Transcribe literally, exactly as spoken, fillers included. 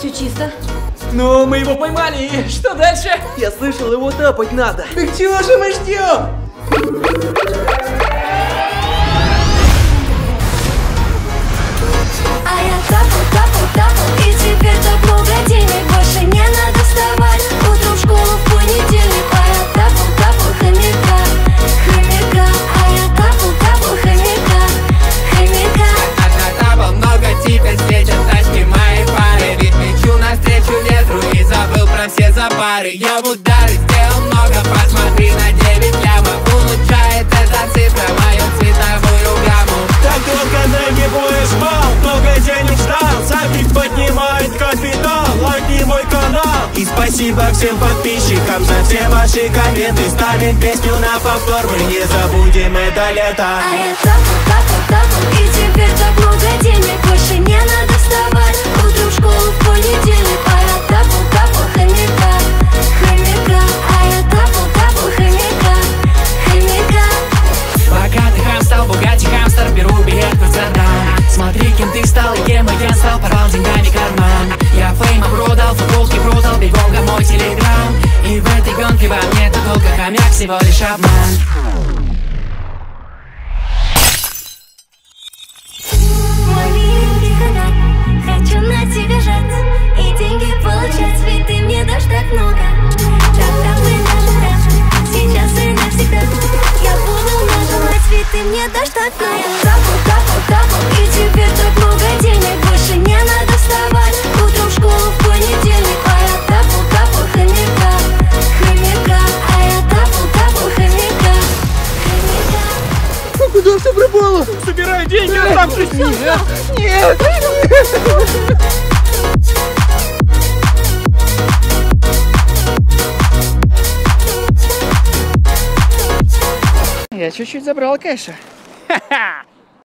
все чисто. Ну, мы его поймали, и что дальше? Я слышал, его тапать надо. Так чего же мы ждем? А я тапал, тапал, тапал, и теперь так много денег. Больше не надо вставать утром в школу в понедельник. А я тапал, тапал хомяка, хомяка. А я тапал, тапал хомяка, хомяка. Натапал много, теперь встречат тачки моей пары. Ведь мечу навстречу ветру и забыл про все запары. Я в ударе сделал много, посмотри на девять лямов. Улучшает эта цифра мою цветовую гамму. Так долго нагибаешь бал, много денег ждал. Сапик поднимает капитал, лайкни мой канал. И спасибо всем подписчикам за все ваши комменты. Ставим песню на повтор, мы не забудем это лето. А я тапал, тапал, тапал, и теперь так много денег. Больше не надо вставать утром в школу в понедельник. А я тапал, тапал хомяка, хомяка. А я тапал, тапал хомяка, хомяка. Богатый хам стал, богатый хамстер, беру билет в Амстердам. Смотри, кем ты стал и кем я стал, порвал деньгами карман. Я фейма продал, футболки продал, бегом ко мой телеграм. И в этой гонке во мне это только хомяк, всего лишь обман. Мой миленький хомяк, хочу на тебя жать и деньги получать, ведь ты мне дашь так много. Там-там и даже там, сейчас и навсегда. Я буду нажимать, ведь ты мне дашь так много. А я тапал, тапал, тапал, и теперь так много денег. Больше не надо вставать утром в школу в понедельник. А я тапал, тапал хомяка, хомяка. А я тапал, тапал хомяка, хомяка. Ну куда все пропало? Собираю деньги, оставшись. Нет, нет. Я чуть-чуть забрал кэша. Ха-ха!